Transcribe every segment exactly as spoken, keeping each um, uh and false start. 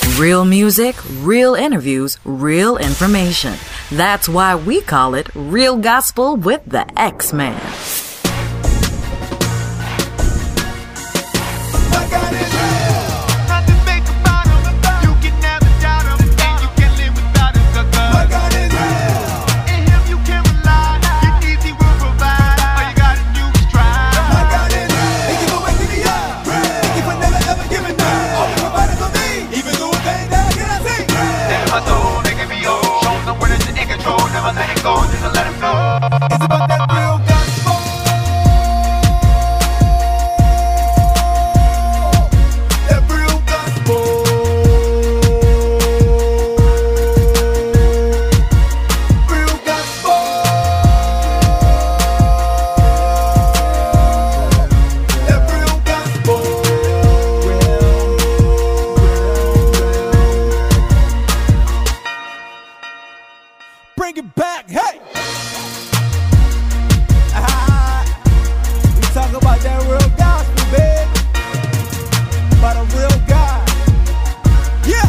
Real music, real interviews, real information. That's why we call it Real Gospel with the X-Man. Bring it back, hey! Ah, we talk about that real gospel, baby. About a real God. Yeah!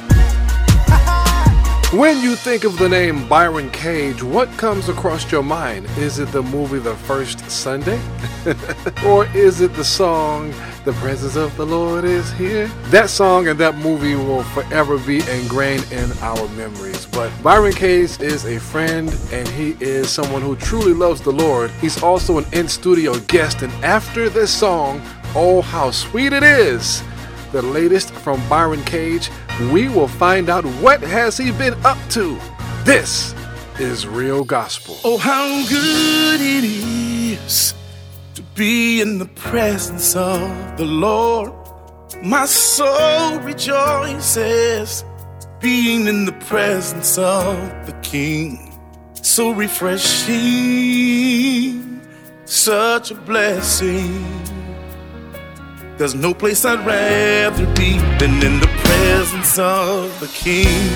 When you think of the name Byron Cage, what comes across your mind? Is it the movie The First Sunday? Or is it the song, The Presence of the Lord is Here? That song and that movie will forever be ingrained in our memories. But Byron Cage is a friend, and he is someone who truly loves the Lord. He's also an in-studio guest, and after this song, Oh How Sweet It Is, the latest from Byron Cage, we will find out what has he been up to. This is Real Gospel. Oh, how good it is to be in the presence of the Lord. My soul rejoices being in the presence of the King. So refreshing, such a blessing. There's no place I'd rather be than in the presence of the King.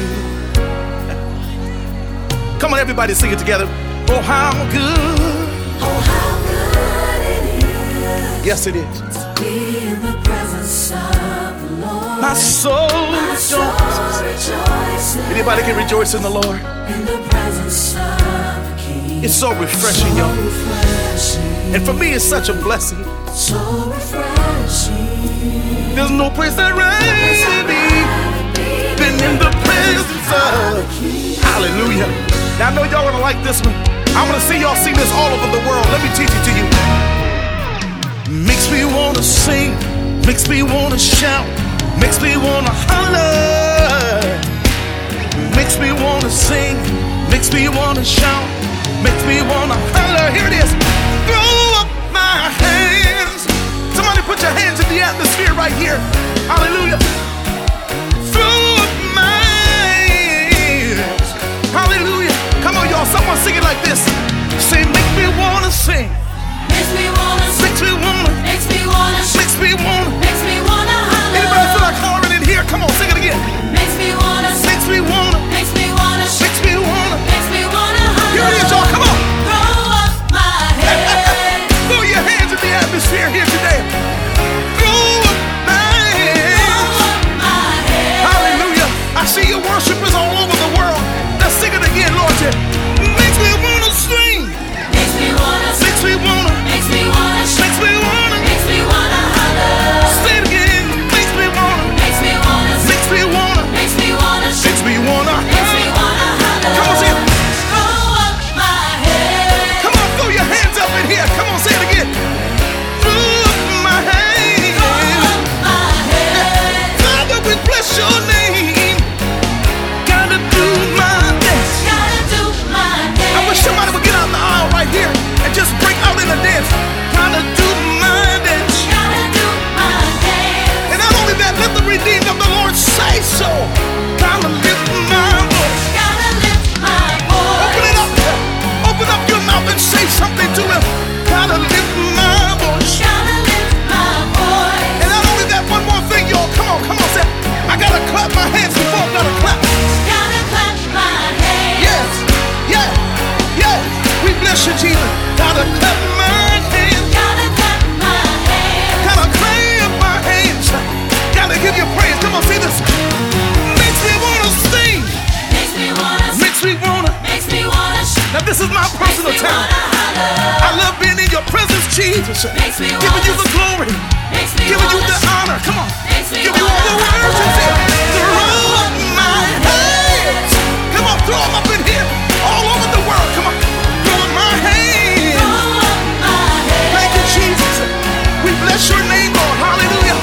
Come on, everybody, sing it together. Oh, how good. Oh, how good it is. Yes, it is. To be in the presence of the Lord. My soul My soul rejoices. Anybody can rejoice in the Lord. In the presence of the King. It's so refreshing, so y'all. refreshing. And for me, it's such a blessing. So refreshing. There's no place I'd rather be than in the presence of. Hallelujah. Now I know y'all gonna like this one. I wanna see y'all sing this all over the world. Let me teach it to you. Makes me wanna sing, makes me wanna shout, makes me wanna holler. Makes me wanna sing, makes me wanna shout, makes me wanna holler. Here it is. Throw up my hands. Somebody put your hands in the atmosphere right here. Hallelujah. Throw up my hands. Hallelujah. Come on, y'all. Someone sing it like this. Say, make me wanna sing. Makes me wanna sing. Makes me wanna. Makes me wanna. Makes me wanna. Makes me wanna holler. Anybody feel like hollering in here? Come on, sing it again. Makes me wanna. Makes me wanna. Makes me wanna. Makes me wanna. Makes me wanna holler. Here it is, y'all. Come on. Throw up my hands. Throw your hands in the atmosphere here today. Throw up my hands. Throw up my hands. Hallelujah. I see your worshipers all over the world. Let's sing it again, Lord. Makes me wanna sing. Makes me wanna. Makes me wanna. Makes me wanna. Makes me wanna. Makes me wanna holler. time. I love being in your presence, Jesus. Giving you the glory. Giving you the honor. Come on. Give you all the worship. Throw up my hands. Come on, throw them up in here. All over the world. Come on. Throw up my hands. Thank you, Jesus. We bless your name, Lord. Hallelujah.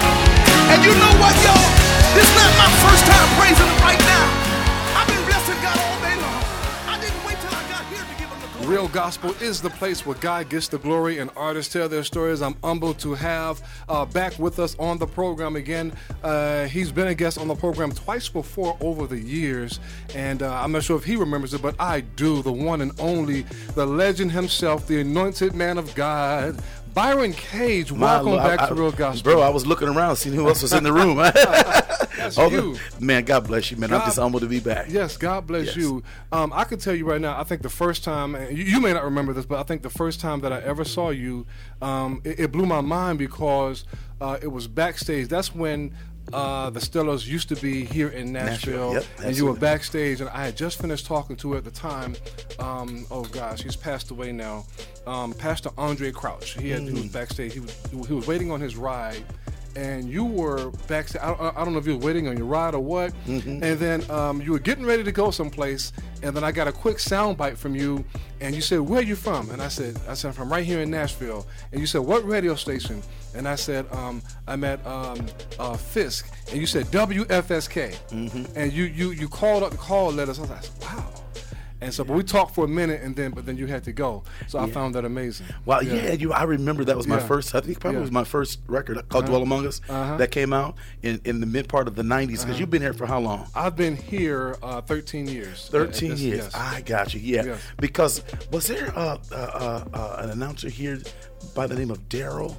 And you know what, y'all? This is not my first time praising him right now. I've been blessing God all day long. I didn't wait till I got here to give him the glory. Real Gospel is the place where God gets the glory and artists tell their stories. I'm humbled to have uh, back with us on the program again. Uh, he's been a guest on the program twice before over the years, and uh, I'm not sure if he remembers it, but I do. The one and only, the legend himself, the anointed man of God, Byron Cage. Welcome My, back I, to Real Gospel. Bro, I was looking around, seeing who else was in the room. That's oh, you. Man, God bless you, man. God, I'm just humbled to be back. Yes, God bless Yes. you. Um, I can tell you right now, I think the first time, and you, you may not remember this, but I think the first time that I ever saw you, um, it, it blew my mind because uh, it was backstage. That's when uh, the Stellars used to be here in Nashville, Nashville, yep, and you were absolutely. backstage, and I had just finished talking to her at the time. Um, oh gosh, he's passed away now. Um, Pastor Andre Crouch. He, had, he was backstage. He was he was waiting on his ride. And you were backstage. I, I don't know if you were waiting on your ride or what. Mm-hmm. And then um, you were getting ready to go someplace. And then I got a quick soundbite from you. And you said, "Where are you from?" And I said, "I said I'm from right here in Nashville." And you said, "What radio station?" And I said, um, "I'm at um, uh, Fisk." And you said, "W F S K." Mm-hmm. And you you you called up the call letters. I was like, "Wow." And so, but we talked for a minute, and then, but then you had to go. So I Yeah. found that amazing. Well, yeah, yeah you. I remember that was my Yeah. first. I think probably Yeah. was my first record called Uh-huh. "Dwell Among Us" Uh-huh. that came out in, in the mid part of the nineties. Because Uh-huh. you've been here for how long? I've been here uh, thirteen years. Thirteen Uh, this- years. yes. I got you. Yeah. Yes. Because was there uh, uh, uh, uh, an announcer here by the name of Daryl?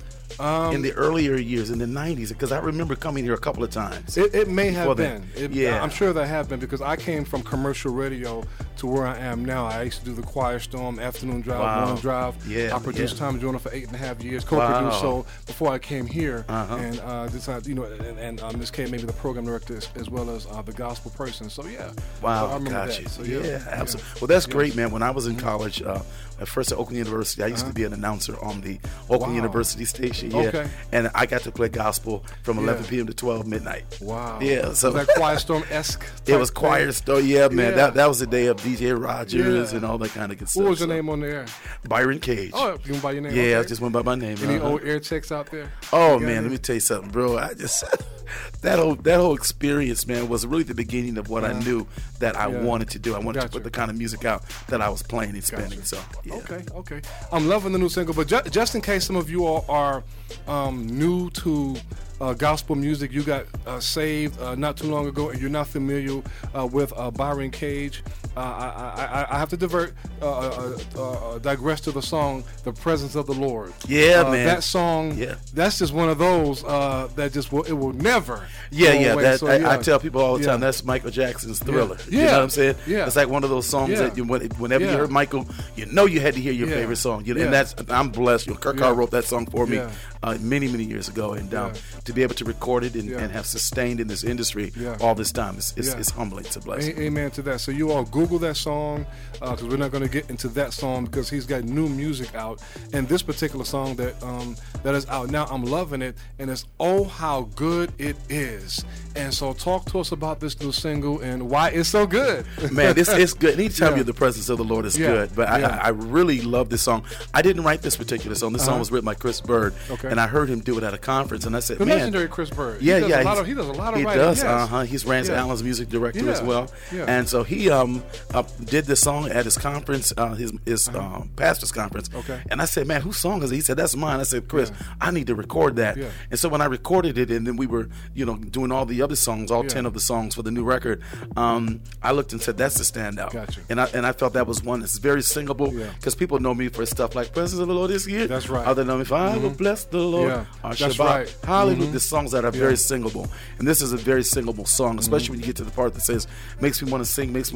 Um, in the earlier years, in the nineties, because I remember coming here a couple of times. It, it may before have then. been. It, Yeah. I'm sure there have been because I came from commercial radio to where I am now. I used to do the Choir Storm, Afternoon Drive, Wow. Morning Drive. Yeah, I produced yeah. Tom Joyner for eight and a half years, co-produced. Wow. So before I came here, Uh-huh. and uh, this, uh, you know, and, and uh, Miss K made me the program director as, as well as uh, the gospel person. So yeah. Wow, So I remember got that. you. So, yeah, absolutely. Well, that's Yes. great, man. When I was in college, uh, at first at Oakland University, I used Uh-huh. to be an announcer on the Oakland Wow. University station. Yeah, Okay. and I got to play gospel from Yeah. eleven p.m. to twelve midnight. Wow. Yeah, so was that Choir Storm-esque? it was type choir thing? store. Yeah, man. Yeah. That that was the day of D J Rogers Yeah. and all that kind of good stuff. What was your so. name on the air? Byron Cage. Oh, you went by your name? yeah, I okay. just went by my name. Any uh-huh. old air checks out there? Oh You got man, any? let me tell you something, bro. I just that whole that whole experience, man, was really the beginning of what I knew that I Yeah. wanted to do. I wanted Gotcha. to put the kind of music out that I was playing and spinning. Gotcha. So yeah. Okay, okay. I'm loving the new single, but ju- just in case some of you all are um, new to uh, gospel music, you got uh, saved uh, not too long ago, and you're not familiar uh, with uh, Byron Cage. Uh, I, I, I have to divert, uh, uh, uh, uh, digress to the song "The Presence of the Lord." Yeah, uh, man. That song, Yeah. that's just one of those uh, that just will, it will never. Yeah, go yeah, away. that So, I, yeah. I tell people all the time Yeah. that's Michael Jackson's Thriller. Yeah. You know what I'm saying? Yeah. It's like one of those songs Yeah. that you, when- whenever Yeah. you heard Michael, you know you had to hear your Yeah. favorite song. You know, Yeah. And that's I'm blessed. You know, Kirk Yeah. Carr wrote that song for me Yeah. uh, many, many years ago, and um, Yeah. to be able to record it and, Yeah. and have sustained in this industry Yeah. all this time, it's, it's, Yeah. it's humbling. It's a blessing. A- Amen to that. So you all Google that song because we're not going to get into that song because he's got new music out. And this particular song that um, that is out now, I'm loving it, and it's "Oh How Good It Is." And so talk to us about this new single and why it's so good. Man, this is good. Anytime Yeah. you're in the presence of the Lord is Yeah. good. But I, Yeah. I, I really love this song. I didn't write this particular song. This song Uh-huh. was written by Chris Bird, Okay. and I heard him do it at a conference, and I said, The "Man, legendary Chris Bird. Yeah, he does yeah, A lot he's- of, he does a lot of he writing. does. Yes. Uh huh. He's Rance Yeah. Allen's music director Yeah. as well, Yeah. and so he um uh, did this song at his conference, uh, his his uh, pastor's conference. Okay. And I said, "Man, whose song is it?" He said, "That's mine." I said, "Chris, Yeah. I need to record that." Yeah. And so when I recorded it, and then we were you know doing all the other songs, all Yeah. ten of the songs for the new record, um, I looked and said, "That's the standout." Gotcha. And I and I felt that was one that's very singable Yeah. because people know me for stuff like "Presence of the Lord is here." That's right. Other than if I will bless the Lord, Yeah. or That's Shabbat. right. Hallelujah. Mhm. The songs that are Yeah. very singable, and this is a very singable song, especially Mm-hmm. when you get to the part that says, "Makes me want to sing, makes me want to shout, makes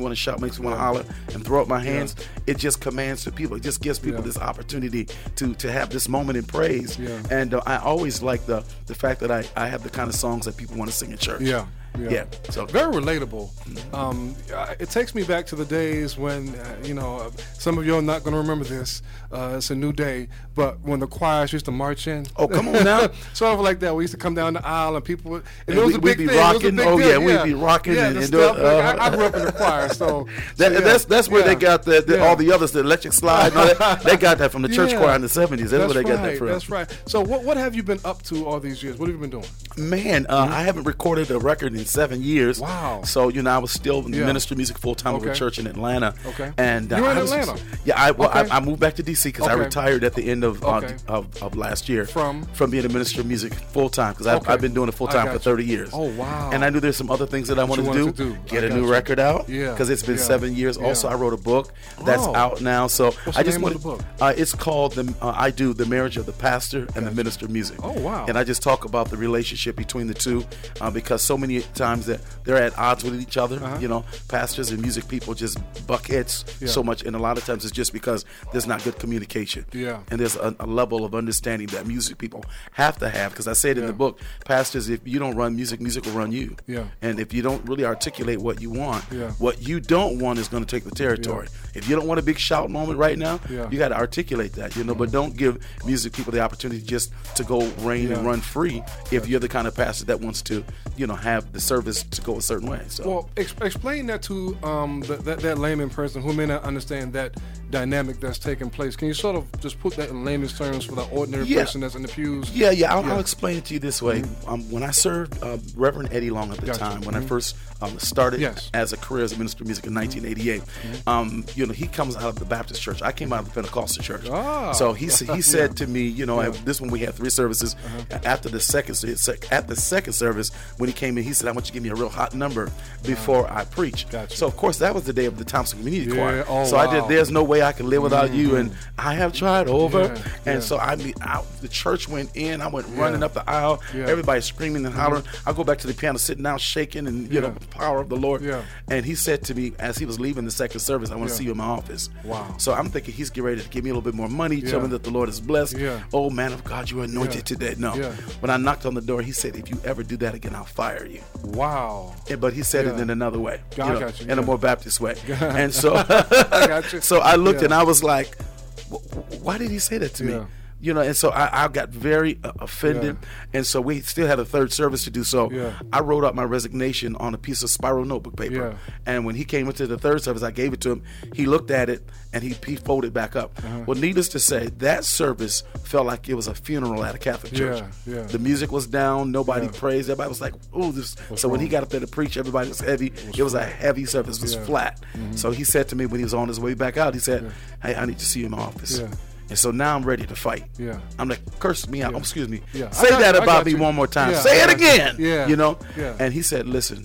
makes me want to holler and throw up my hands. Yeah. It just commands the people. It just gives people Yeah. this opportunity to to have this moment in praise. Yeah. And uh, I always like the the fact that I, I have the kind of songs that people want to sing in church. Yeah. Yeah. Yeah, so very relatable. Um, uh, it takes me back to the days when, uh, you know, uh, some of you are not going to remember this. Uh, it's a new day, but when the choirs used to march in. Oh, come on now. Sort of like that. We used to come down the aisle and people would, and, And it was we- a big we'd be thing. It was a rocking. big Oh, deal. yeah, we'd be rocking Yeah, and- the and stuff. do- like, uh, I, I grew up in the choir, so. that, so, yeah. that's that's where Yeah. they got the, the Yeah. all the others, the electric slide. and all that. They got that from the church Yeah. choir in the seventies. That's, That's where they right. got that from. That's right. So what what have you been up to all these years? What have you been doing? Man, uh, I haven't recorded a record in seven years. Wow. So you know, I was still in Yeah. ministry music full time of a Okay. church in Atlanta. Okay. And uh, You were in I was- Atlanta? Yeah. I well, Okay. I, I moved back to D C because I Okay. retired at the end of, Okay. uh, of of last year From? from being a minister of music full time because I've, Okay. I've been doing it full I time got for you. thirty years. Oh, wow. And I knew there's some other things that I wanted, you to, do. wanted to do. Get I a got new you. record out. Yeah. Because it's been Yeah. seven years. Yeah. Also, I wrote a book that's Oh. out now. So What's I the just name wanted. of the book? Uh, it's called the uh, I Do the Marriage of the Pastor and the Minister of Music. Oh, wow. And I just talk about the relationship between the two uh, because so many times that they're at odds with each other. Uh-huh. You know, pastors and music people just buck heads Yeah. so much, and a lot of times it's just because there's not good communication. Yeah. And there's a, a level of understanding that music people have to have because I said in Yeah. the book, pastors, if you don't run music, music will run you. Yeah. And if you don't really articulate what you want, Yeah. what you don't want is going to take the territory. If you don't want a big shout moment right now, Yeah. you got to articulate that, you know. But don't give music people the opportunity just to go reign Yeah. and run free if you're the kind of pastor that wants to, you know, have the service to go a certain way. So. Well, ex- explain that to um, the, that, that layman person who may not understand that dynamic that's taking place. Can you sort of just put that in layman's terms for the ordinary Yeah. person that's in the pews? Yeah, yeah. I'll, Yeah. I'll explain it to you this way. Um, when I served uh, Reverend Eddie Long at the Gotcha. time, when I Mhm. first um, started Yes. as a career as a minister of music in nineteen eighty-eight, um, you know, he comes out of the Baptist church. I came out of the Pentecostal church. Ah. So he s- he said to me, you know, Yeah. at this one we had three services. After the second sec- at the second service, when he came in, he said, "I want you to give me a real hot number before I preach." Gotcha. So of course that was the day of the Thompson Community Yeah. Choir. Oh, so I wow. did. There's no way I can live without you, and I have tried over. Yeah, And yeah. so I mean, I, the church went in. I went Yeah. running up the aisle. Yeah. Everybody screaming and hollering. I go back to the piano, sitting down, shaking, and you Yeah. know, the power of the Lord. Yeah. And he said to me as he was leaving the second service, "I want to Yeah. see you in my office." Wow. So I'm thinking he's getting ready to give me a little bit more money, tell Yeah. me that the Lord is blessed. Yeah. Oh man of God, you are anointed Yeah. today. No. Yeah. When I knocked on the door, he said, "If you ever do that again, I'll fire you." Wow. Yeah, but he said it Yeah. in another way, I you know, got you, in a yeah. more Baptist way. And so, I got you. so I looked Yeah. and I was like, "Wh- "Why did he say that to me?" Yeah. You know, and so I, I got very uh, offended, and so we still had a third service to do. So Yeah. I wrote out my resignation on a piece of spiral notebook paper. Yeah. And when he came into the third service, I gave it to him. He looked at it and he, he folded back up. Uh-huh. Well, needless to say, that service felt like it was a funeral at a Catholic church. Yeah, yeah. The music was down, nobody Yeah. praised. Everybody was like, "Oh, this." What's so when he wrong? got up there to preach, everybody was heavy. It was, a heavy service. It was Yeah. flat. Mhm. So he said to me when he was on his way back out, he said, Yeah. "Hey, I need to see you in my office." Yeah. And so now I'm ready to fight. Yeah. I'm like, curse me out. Yeah. Oh, excuse me. Yeah. I Say got that you. I about got me you. one more time. Yeah, Say I it got you. again. Yeah. You know? Yeah. And he said, listen,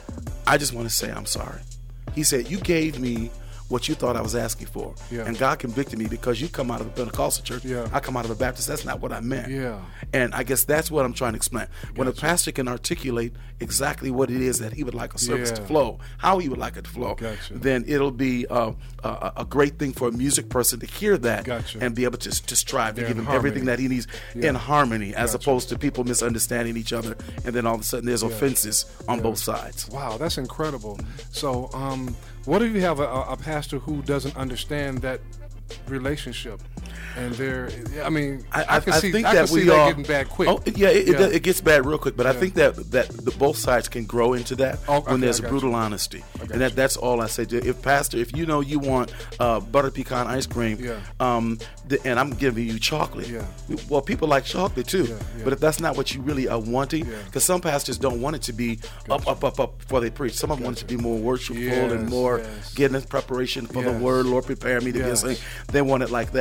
I just want to say I'm sorry. He said, you gave me what you thought I was asking for. Yeah. And God convicted me because you come out of a Pentecostal church. Yeah. I come out of a Baptist. That's not what I meant. Yeah. And I guess that's what I'm trying to explain. When a Gotcha. pastor can articulate exactly what it is that he would like a service to Yeah. flow, how he would like it to flow, Gotcha. then it'll be uh, a, a great thing for a music person to hear that Gotcha. and be able to, to strive to They're give in him everything harmony. that he needs Yeah. in harmony, as Gotcha. opposed to people misunderstanding each other, and then all of a sudden there's Yeah. offenses on Yeah. both sides. Wow, that's incredible. So, um, what if you have a, a a pastor who doesn't understand that relationship, and they're, I mean, I, can see, think I that can we see that all, getting bad quick. Oh, yeah, it, Yeah. It, it gets bad real quick. But I Yeah. think that that the, both sides can grow into that Oh, okay, when there's I got brutal you. honesty, got and that you. that's all I say. If pastor, if you know you want uh, butter pecan ice cream, Yeah. um, the, and I'm giving you chocolate, Yeah. well, people like chocolate too. Yeah, yeah. But if that's not what you really are wanting, Yeah. because some pastors don't want it to be up, up, up, up before they preach. Some of them want it to be more worshipful Yes, and more yes. getting in preparation for the Yes. word. Lord, prepare me to be a Yes. saint. They want it like that. You know,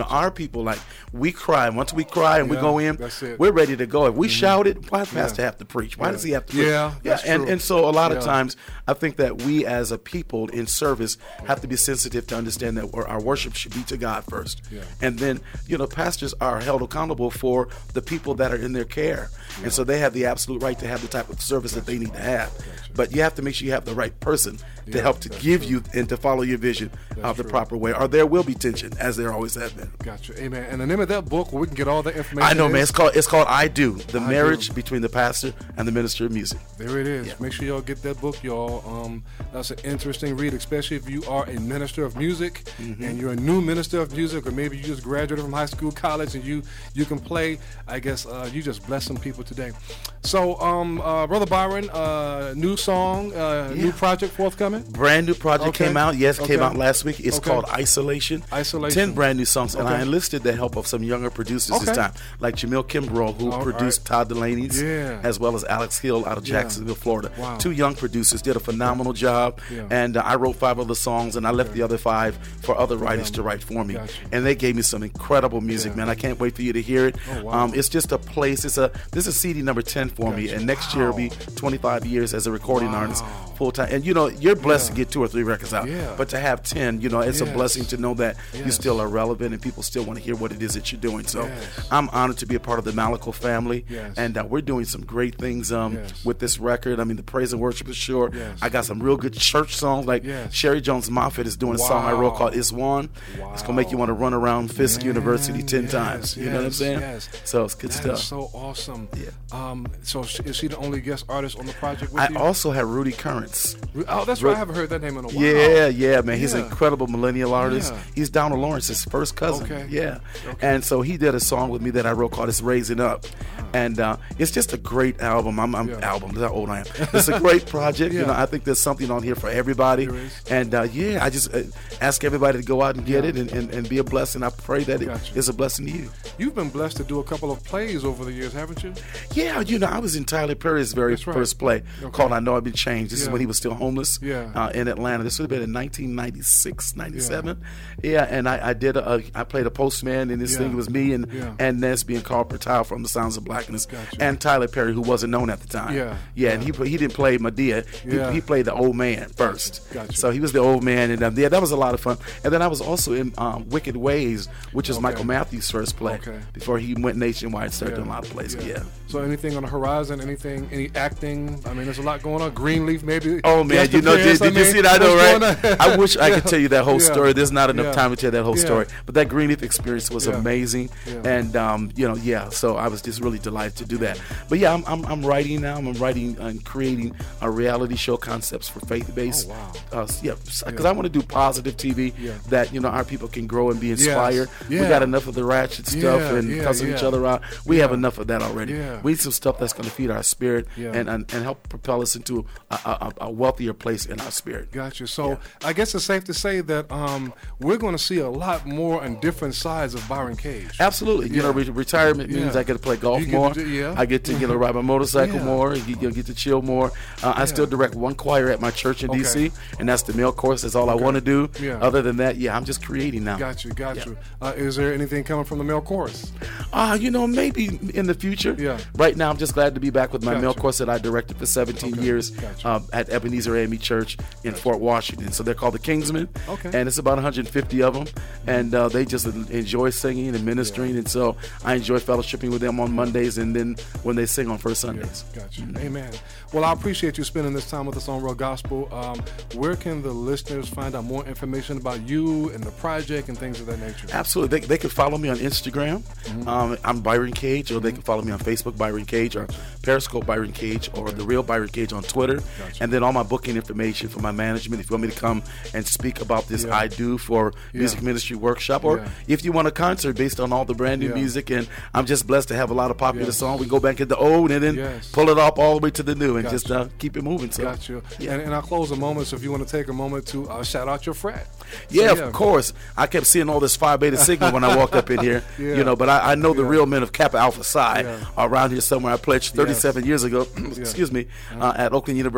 our people, like, we cry. And once we cry and Yeah, we go in, that's it. we're ready to go. If we Mhm. shouted, why does Yeah. Pastor have to preach? Why Yeah. does he have to preach? Yeah, yeah. that's And true. and so a lot Yeah. of times, I think that we as a people in service have to be sensitive to understand that our our worship should be to God first, Yeah. and then you know pastors are held accountable for the people that are in their care, and so they have the absolute right to have the type of service that they need to have. But you have to make sure you have the right person to Yeah, help to that's give true. you and to follow your vision That's of the true. proper way, or there will be tension, as there always have been. Gotcha. Amen. And the name of that book where we can get all the information. I know, man. is- It's called it's called I Do: The I Marriage Do. Between the Pastor and the Minister of Music. There it is. Yeah. Make sure y'all get that book, y'all. Um, that's an interesting read, especially if you are a minister of music Mm-hmm. and you're a new minister of music, or maybe you just graduated from high school, college, and you you can play. I guess uh, you just bless some people today. So, um, uh, Brother Byron, uh, new song, uh, new Yeah. project forthcoming. Brand new project Okay. came out. Yes, came Okay. out last week. It's Okay. called Isolation. Isolation. Ten brand new songs, and Okay. I enlisted the help of some younger producers Okay. this time, like Jamil Kimbrough, who All produced right. Todd Delaney's, Yeah. as well as Alex Hill out of Yeah. Jacksonville, Florida. Wow. Two young producers did a phenomenal job, Yeah. and uh, I wrote five other songs, and I left the other five for other writers to write for me. Gotcha. And they gave me some incredible music, Yeah. man. I can't wait for you to hear it. Oh, wow. um, it's just a place. It's a this is C D number ten for me, Gotcha. and next year will be Wow. twenty-five years as a recording Wow. artist, full time. And you know, you're blessed Yeah. to get two or three records out, Yeah. but to have ten, you know, it's Yes. a blessing to know that you Yes. still are relevant and people still want to hear what it is that you're doing. So Yes. I'm honored to be a part of the Malico family, Yes. and uh, we're doing some great things um, Yes. with this record. I mean, the praise and worship is short. Yes. I got some real good church songs, like Yes. Sherry Jones Moffett is doing a song I wrote Wow. called "It's One." It's gonna make you want to run around Fisk Man, University ten yes, times. You know what I'm yes, saying? yes. So it's good That stuff. is so awesome. Yeah. Um, so sh- is she the only guest artist on the project with I you? also have Rudy Currents. Oh, that's right. I haven't heard that name in a while. Yeah, yeah, man. He's an Yeah. incredible millennial artist. Yeah. He's Donald Lawrence's first cousin. Okay. Yeah. Okay. And so he did a song with me that I wrote called It's Raising Up. And uh, it's just a great album. I'm, I'm Yeah. album. That's how old I am. It's a great project. Yeah. You know, I think there's something on here for everybody. There is. And uh, yeah, I just uh, ask everybody to go out and get Yeah. it and, and, and be a blessing. I pray that Gotcha. it is a blessing to you. You've been blessed to do a couple of plays over the years, haven't you? Yeah, you know, I was in Tyler Perry's very That's right. first play Okay. called I Know I've Been Changed. This is Yeah. when he was still homeless Yeah. uh, in Atlanta. This would have been in nineteen ninety-six, ninety-seven. Yeah, and I, I did a, a, I played a postman in this Yeah. thing. It was me and, Yeah. and Nesby and Carl Pertile from The Sounds of Blackness, Gotcha. and Tyler Perry, who wasn't known at the time. Yeah. Yeah, and he he didn't play Medea. He, Yeah. he played the old man first. Gotcha. So he was the old man, and um, yeah, that was a lot of fun. And then I was also in um, Wicked Ways, which is Okay. Michael Matthews' first play. Okay. Before he went nationwide, started doing a lot of plays. Yeah. So anything on the horizon? Anything? Any acting? I mean, there's a lot going on. Greenleaf, maybe. Oh man, Guest you know, did, appearance, did I you mean, see that? I know, what's right? going on? I wish I Yeah. could tell you that whole Yeah. story. There's not enough Yeah. time to tell that whole Yeah. story. But that Greenleaf experience was Yeah. amazing, Yeah. and um, you know, yeah. So I was just really delighted to do that. But yeah, I'm I'm, I'm writing now. I'm writing and creating a reality show concepts for faith-based. Oh, wow. Uh, yeah, because Yeah. I want to do positive T V Yeah. that you know our people can grow and be inspired. Yeah. We got enough of the ratchet stuff Yeah, and yeah, cussing each yeah. other out. We have Yeah. enough of that already. Yeah. We need some stuff that's going to feed our spirit Yeah. and, and and help propel us into a, a, a wealthier place in our spirit. Gotcha. So Yeah. I guess it's safe to say that um, we're going to see a lot more and different sides of Byron Cage. Absolutely. You Yeah. know, re- retirement means Yeah. I get to play golf You get more. to do- yeah. I get to, you know, ride my motorcycle Yeah. more. You, you get to chill more. Uh, I still direct one choir at my church in Okay. D C, and that's the male chorus. That's all I want to do. Yeah. Other than that, yeah, I'm just creating now. Got you, got you. Uh, is there anything coming from the male chorus? Uh, you know, maybe in the future. Yeah. Right now, I'm just glad to be back with my Gotcha. male chorus that I directed for seventeen Okay. years Gotcha. uh, at Ebenezer A M E Church in Fort Washington. So they're called the Kingsmen. Okay. And it's about one hundred fifty of them. And uh, they just enjoy singing and ministering. And so I enjoy fellowshipping with them on Mondays and then when they sing on first Sundays. Got you. Amen. Well, I appreciate you spending this time with us on Real Gospel. Um, where can the listeners find out more information about you and the project and things of that nature? Absolutely. They, they can follow me on Instagram. Mm-hmm. Um, I'm Byron Cage, or they can follow me on Facebook, Byron Cage, or Periscope, Byron Cage, or The Real Byron Cage on Twitter. Gotcha. And then all my booking information for my management. If you want me to come and speak about this Yeah. I Do for Yeah. Music Ministry Workshop, or Yeah. if you want a concert based on all the brand new Yeah. music, and I'm just blessed to have a lot of popular Yes. songs. We go back into old and then Yes. pull it up all the way to the new and Gotcha. just uh, keep it moving. So, Got you. Yeah. And, and I'll close a moment, so if you want to take a moment to uh, shout out your frat. Yeah, So, of course. I kept seeing all this Phi Beta Sigma when I walked up in here, Yeah. you know. But I, I know the Yeah. real men of Kappa Alpha Psi Yeah. are around here somewhere. I pledged thirty-seven years ago, excuse me, uh, at Oakland University. I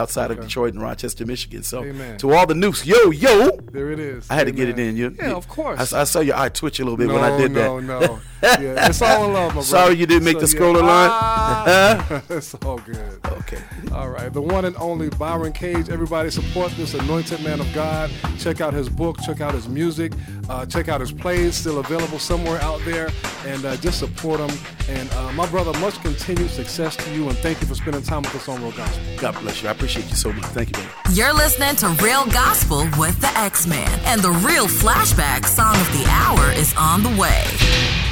outside Okay. of Detroit and Rochester, Michigan. So Amen. to all the nukes, yo, yo. There it is. I had to Amen. get it in. You, Yeah, you- of course. I, I saw your eye twitch a little bit no, when I did no, that. No, no, Yeah, it's all in love, my brother. Sorry you didn't make the So, scroller yeah. line. Ah, it's all good. Okay. All right. The one and only Byron Cage. Everybody support this anointed man of God. Check out his book. Check out his music. Uh, check out his plays, still available somewhere out there. And uh, just support him. And uh, my brother, much continued success to you. And thank you for spending time with us on Real Gospel. God bless you. I appreciate you so much. Thank you, man. You're listening to Real Gospel with the X-Man. And the real flashback song of the hour is on the way.